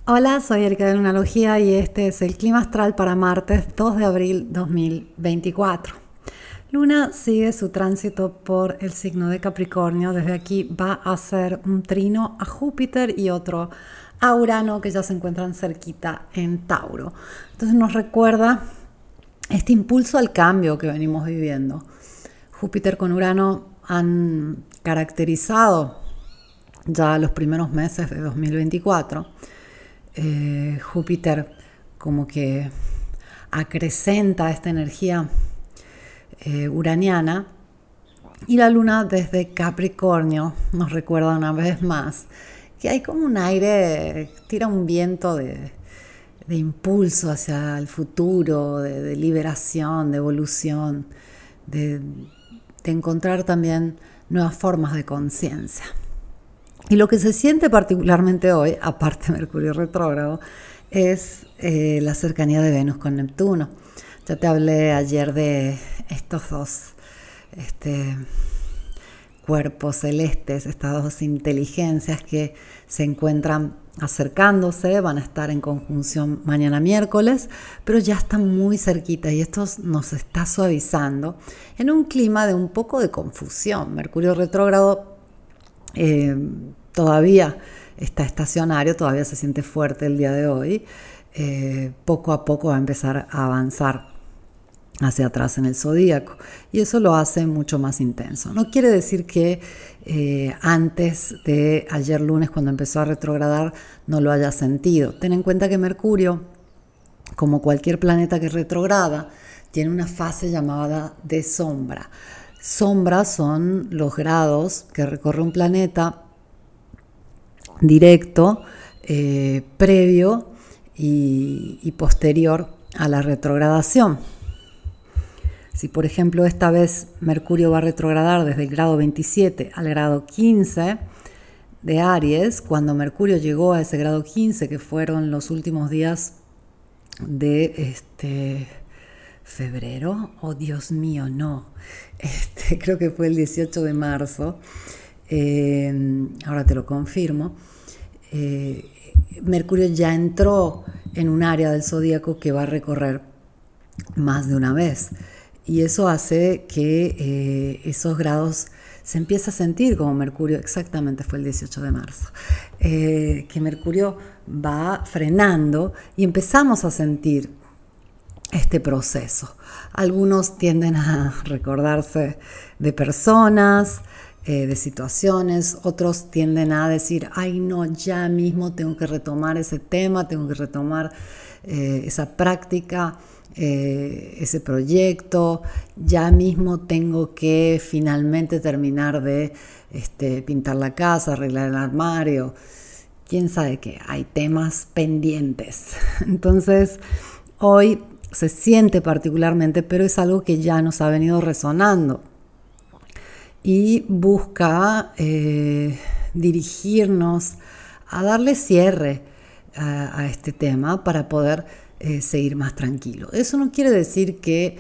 Hola, soy Erika de Lunalogía y este es el clima astral para martes 2 de abril 2024. Luna sigue su tránsito por el signo de Capricornio. Desde aquí va a hacer un trino a Júpiter y otro a Urano, que ya se encuentran cerquita en Tauro. Entonces nos recuerda este impulso al cambio que venimos viviendo. Júpiter con Urano han caracterizado ya los primeros meses de 2024. Júpiter como que acrecenta esta energía uraniana, y la luna desde Capricornio nos recuerda una vez más que hay como un aire, tira un viento de impulso hacia el futuro, de liberación, de evolución, de encontrar también nuevas formas de conciencia. Y lo que se siente particularmente hoy, aparte de Mercurio retrógrado, es la cercanía de Venus con Neptuno. Ya te hablé ayer de estos dos cuerpos celestes, estas dos inteligencias que se encuentran acercándose, van a estar en conjunción mañana miércoles, pero ya están muy cerquita y esto nos está suavizando en un clima de un poco de confusión. Mercurio retrógrado todavía está estacionario, todavía se siente fuerte el día de hoy. Poco a poco va a empezar a avanzar hacia atrás en el zodíaco y eso lo hace mucho más intenso. No quiere decir que antes de ayer lunes, cuando empezó a retrogradar, no lo haya sentido. Ten en cuenta que Mercurio, como cualquier planeta que retrograda, tiene una fase llamada de sombra. Sombra son los grados que recorre un planeta directo, previo y posterior a la retrogradación. Si por ejemplo esta vez Mercurio va a retrogradar desde el grado 27 al grado 15 de Aries, cuando Mercurio llegó a ese grado 15, que fueron los últimos días de febrero, oh Dios mío, no, creo que fue el 18 de marzo, ahora te lo confirmo. Mercurio ya entró en un área del zodíaco que va a recorrer más de una vez, y eso hace que esos grados se empiece a sentir como Mercurio. Exactamente fue el 18 de marzo, que Mercurio va frenando y empezamos a sentir este proceso. Algunos tienden a recordarse de personas, de situaciones, otros tienden a decir, ay no, ya mismo tengo que retomar ese tema, tengo que retomar esa práctica, ese proyecto, ya mismo tengo que finalmente terminar de pintar la casa, arreglar el armario, quién sabe qué, hay temas pendientes. Entonces, hoy se siente particularmente, pero es algo que ya nos ha venido resonando y busca dirigirnos a darle cierre a este tema para poder seguir más tranquilo. Eso no quiere decir que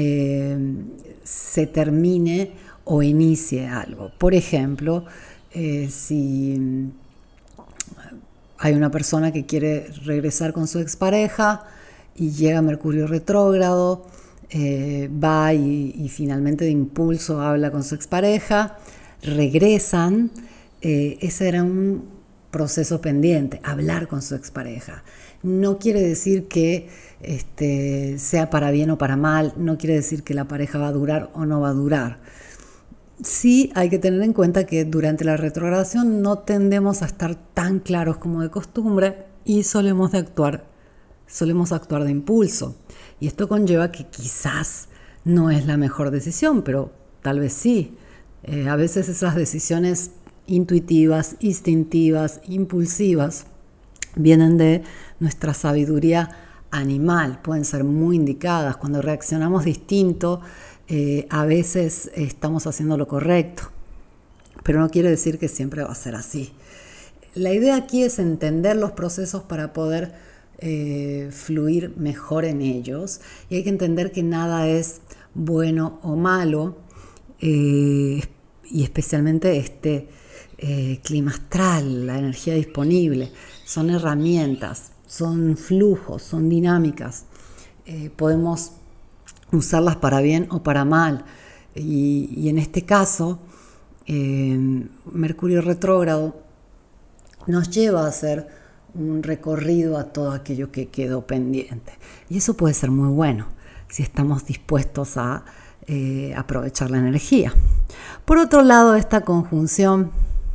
se termine o inicie algo. Por ejemplo, si hay una persona que quiere regresar con su expareja y llega Mercurio retrógrado, va y finalmente de impulso habla con su expareja, regresan, ese era un proceso pendiente, hablar con su expareja. No quiere decir que sea para bien o para mal, no quiere decir que la pareja va a durar o no va a durar. Sí hay que tener en cuenta que durante la retrogradación no tendemos a estar tan claros como de costumbre y solemos actuar de impulso. Y esto conlleva que quizás no es la mejor decisión, pero tal vez sí. A veces esas decisiones intuitivas, instintivas, impulsivas, vienen de nuestra sabiduría animal, pueden ser muy indicadas. Cuando reaccionamos distinto, a veces estamos haciendo lo correcto, pero no quiere decir que siempre va a ser así. La idea aquí es entender los procesos para poder fluir mejor en ellos, y hay que entender que nada es bueno o malo, y especialmente clima astral, la energía disponible. son herramientas, son flujos, son dinámicas. Podemos usarlas para bien o para mal. Y en este caso, Mercurio retrógrado nos lleva a hacer un recorrido a todo aquello que quedó pendiente. Y eso puede ser muy bueno si estamos dispuestos a aprovechar la energía. Por otro lado, esta conjunción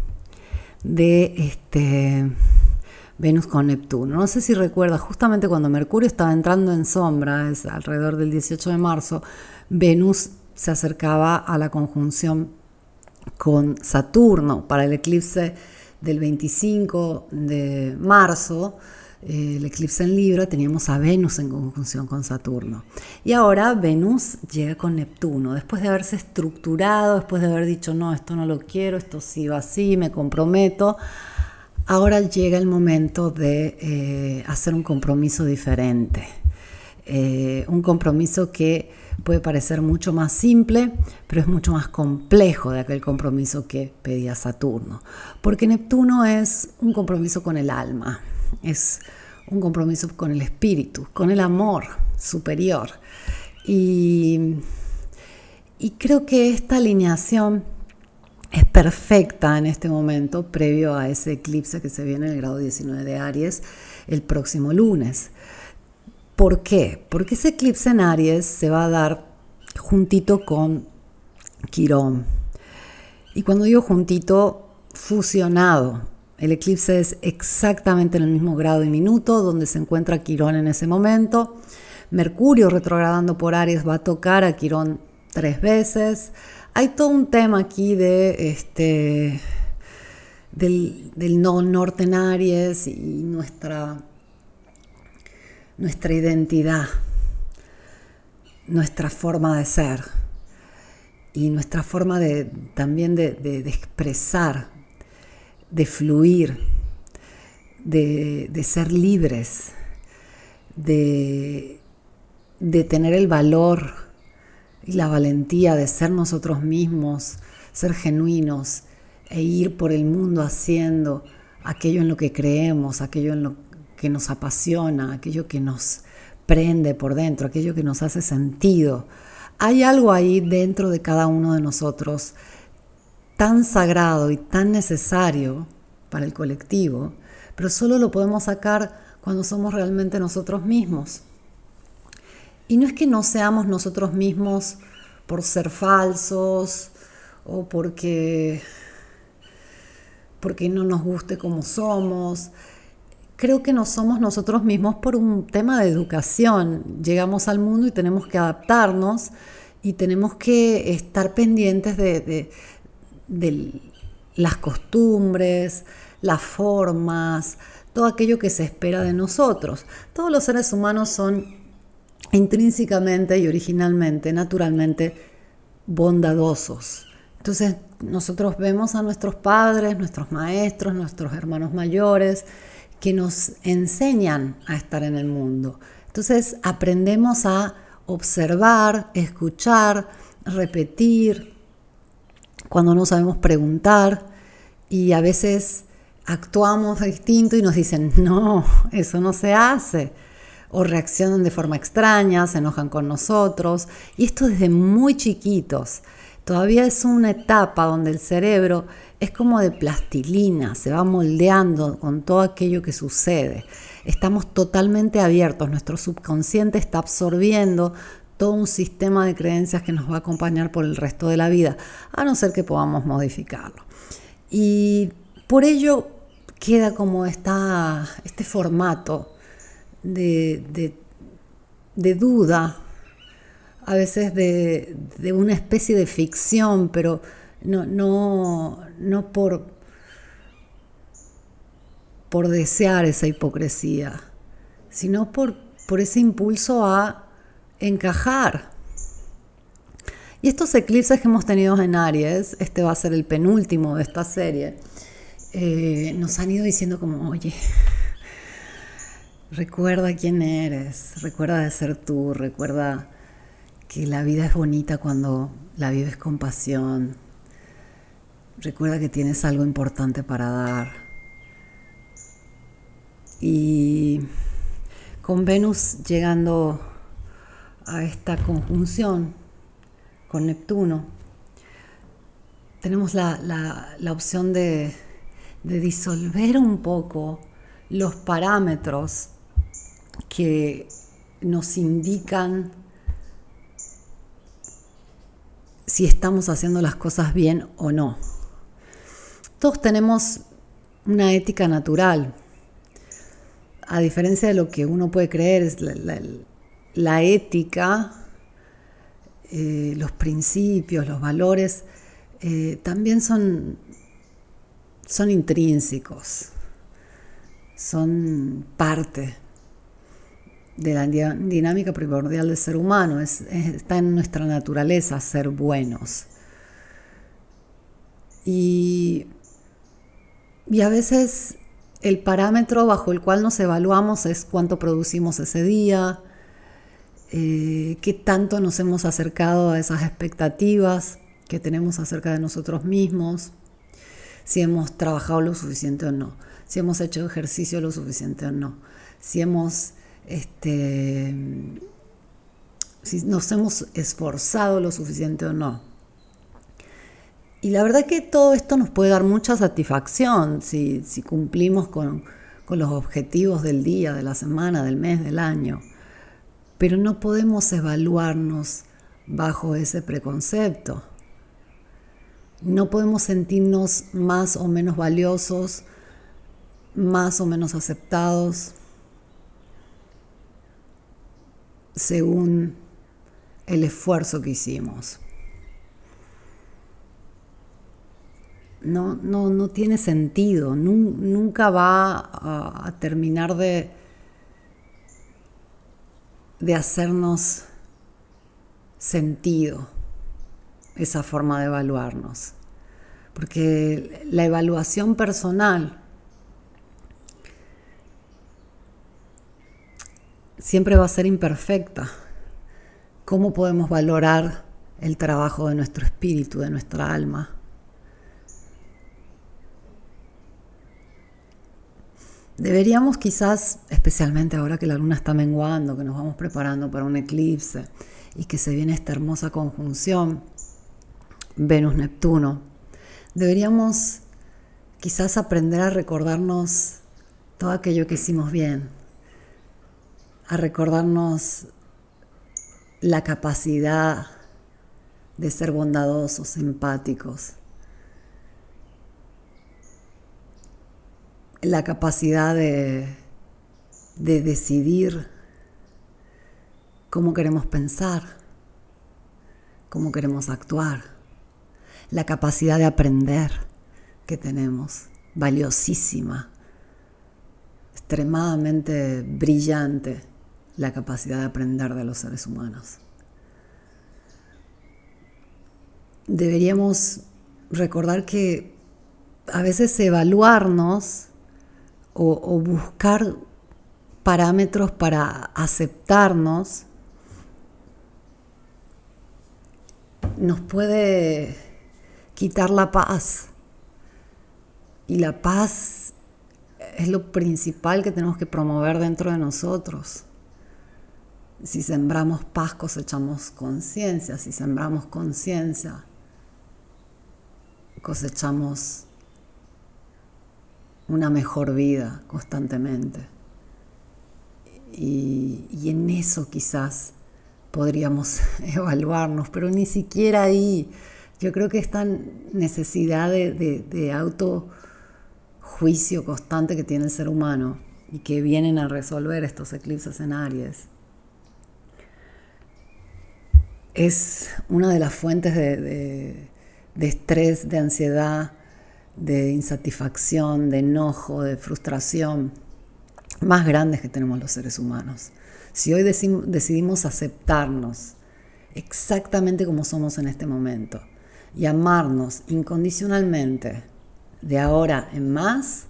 de Venus con Neptuno. No sé si recuerdas, justamente cuando Mercurio estaba entrando en sombra, es alrededor del 18 de marzo, Venus se acercaba a la conjunción con Saturno. Para el eclipse del 25 de marzo, el eclipse en Libra, teníamos a Venus en conjunción con Saturno. Y ahora Venus llega con Neptuno, después de haberse estructurado, después de haber dicho, no, esto no lo quiero, esto sí va así, me comprometo. Ahora llega el momento de hacer un compromiso diferente. Un compromiso que puede parecer mucho más simple, pero es mucho más complejo de aquel compromiso que pedía Saturno. Porque Neptuno es un compromiso con el alma, es un compromiso con el espíritu, con el amor superior. Y creo que esta alineación es perfecta en este momento, previo a ese eclipse que se viene en el grado 19 de Aries el próximo lunes. ¿Por qué? Porque ese eclipse en Aries se va a dar juntito con Quirón. Y cuando digo juntito, fusionado. El eclipse es exactamente en el mismo grado y minuto donde se encuentra Quirón en ese momento. Mercurio retrogradando por Aries va a tocar a Quirón 3 veces. Hay todo un tema aquí del norte en Aries y nuestra identidad, nuestra forma de ser y nuestra forma también de expresar, de fluir, de ser libres, de tener el valor y la valentía de ser nosotros mismos, ser genuinos e ir por el mundo haciendo aquello en lo que creemos, aquello en lo que nos apasiona, aquello que nos prende por dentro, aquello que nos hace sentido. Hay algo ahí dentro de cada uno de nosotros tan sagrado y tan necesario para el colectivo, pero solo lo podemos sacar cuando somos realmente nosotros mismos. Y no es que no seamos nosotros mismos por ser falsos o porque no nos guste como somos. Creo que no somos nosotros mismos por un tema de educación. Llegamos al mundo y tenemos que adaptarnos y tenemos que estar pendientes de las costumbres, las formas, todo aquello que se espera de nosotros. Todos los seres humanos son intrínsecamente y originalmente, naturalmente, bondadosos. Entonces nosotros vemos a nuestros padres, nuestros maestros, nuestros hermanos mayores, que nos enseñan a estar en el mundo. Entonces aprendemos a observar, escuchar, repetir, cuando no sabemos preguntar, y a veces actuamos distinto y nos dicen, no, eso no se hace. O reaccionan de forma extraña, se enojan con nosotros. Y esto desde muy chiquitos. Todavía es una etapa donde el cerebro es como de plastilina, se va moldeando con todo aquello que sucede. Estamos totalmente abiertos, nuestro subconsciente está absorbiendo todo un sistema de creencias que nos va a acompañar por el resto de la vida, a no ser que podamos modificarlo. Y por ello queda como este formato de duda, a veces de una especie de ficción, pero no por desear esa hipocresía, sino por ese impulso a encajar. Y estos eclipses que hemos tenido en Aries, este va a ser el penúltimo de esta serie, nos han ido diciendo como, oye, recuerda quién eres, recuerda de ser tú, recuerda que la vida es bonita cuando la vives con pasión. Recuerda que tienes algo importante para dar. Y con Venus llegando a esta conjunción con Neptuno, tenemos la opción de disolver un poco los parámetros que nos indican si estamos haciendo las cosas bien o no. Todos tenemos una ética natural. A diferencia de lo que uno puede creer, es la ética, los principios, los valores, también son intrínsecos, son parte de la dinámica primordial del ser humano. Está en nuestra naturaleza ser buenos. Y a veces el parámetro bajo el cual nos evaluamos es cuánto producimos ese día, qué tanto nos hemos acercado a esas expectativas que tenemos acerca de nosotros mismos, si hemos trabajado lo suficiente o no, si hemos hecho ejercicio lo suficiente o no, si nos hemos esforzado lo suficiente o no. Y la verdad que todo esto nos puede dar mucha satisfacción si cumplimos con los objetivos del día, de la semana, del mes, del año. Pero no podemos evaluarnos bajo ese preconcepto. No podemos sentirnos más o menos valiosos, más o menos aceptados, según el esfuerzo que hicimos. No tiene sentido, nunca va a terminar de hacernos sentido esa forma de evaluarnos. Porque la evaluación personal siempre va a ser imperfecta. ¿Cómo podemos valorar el trabajo de nuestro espíritu, de nuestra alma? Deberíamos quizás, especialmente ahora que la luna está menguando, que nos vamos preparando para un eclipse y que se viene esta hermosa conjunción Venus-Neptuno, deberíamos quizás aprender a recordarnos todo aquello que hicimos bien, a recordarnos la capacidad de ser bondadosos, empáticos, la capacidad de decidir cómo queremos pensar, cómo queremos actuar, la capacidad de aprender que tenemos, valiosísima, extremadamente brillante la capacidad de aprender de los seres humanos. Deberíamos recordar que a veces evaluarnos o buscar parámetros para aceptarnos nos puede quitar la paz. Y la paz es lo principal que tenemos que promover dentro de nosotros. Si sembramos paz, cosechamos conciencia. Si sembramos conciencia, cosechamos una mejor vida constantemente. Y en eso quizás podríamos evaluarnos, pero ni siquiera ahí. Yo creo que esta necesidad de autojuicio constante que tiene el ser humano y que vienen a resolver estos eclipses en Aries es una de las fuentes de estrés, de ansiedad, de insatisfacción, de enojo, de frustración más grandes que tenemos los seres humanos. Si hoy decidimos aceptarnos exactamente como somos en este momento y amarnos incondicionalmente de ahora en más,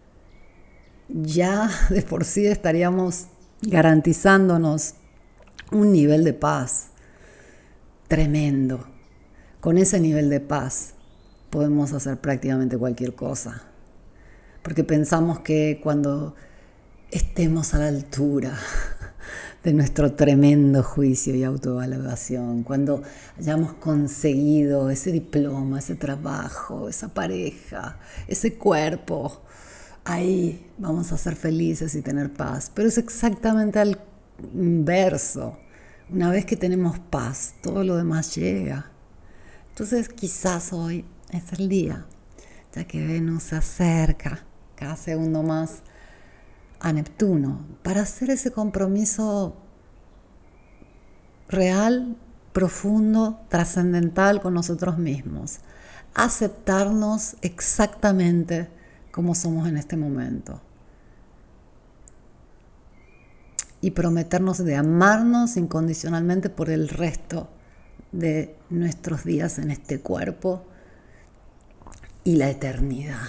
ya de por sí estaríamos garantizándonos un nivel de paz tremendo. Con ese nivel de paz podemos hacer prácticamente cualquier cosa, porque pensamos que cuando estemos a la altura de nuestro tremendo juicio y autoevaluación, cuando hayamos conseguido ese diploma, ese trabajo, esa pareja, ese cuerpo, ahí vamos a ser felices y tener paz. Pero es exactamente al inverso. Una vez que tenemos paz, todo lo demás llega. Entonces quizás hoy es el día, ya que Venus se acerca cada segundo más a Neptuno, para hacer ese compromiso real, profundo, trascendental con nosotros mismos. Aceptarnos exactamente como somos en este momento. Y prometernos de amarnos incondicionalmente por el resto de nuestros días en este cuerpo y la eternidad.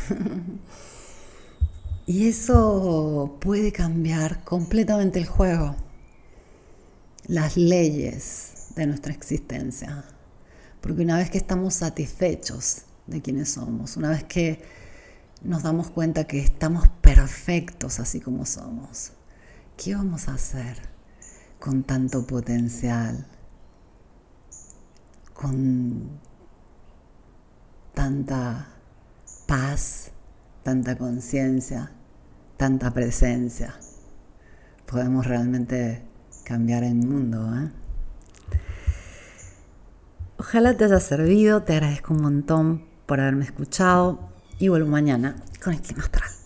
Y eso puede cambiar completamente el juego, las leyes de nuestra existencia. Porque una vez que estamos satisfechos de quienes somos, una vez que nos damos cuenta que estamos perfectos así como somos, ¿qué vamos a hacer con tanto potencial, con tanta paz, tanta conciencia, tanta presencia? Podemos realmente cambiar el mundo, ¿eh? Ojalá te haya servido, te agradezco un montón por haberme escuchado y vuelvo mañana con el clima astral.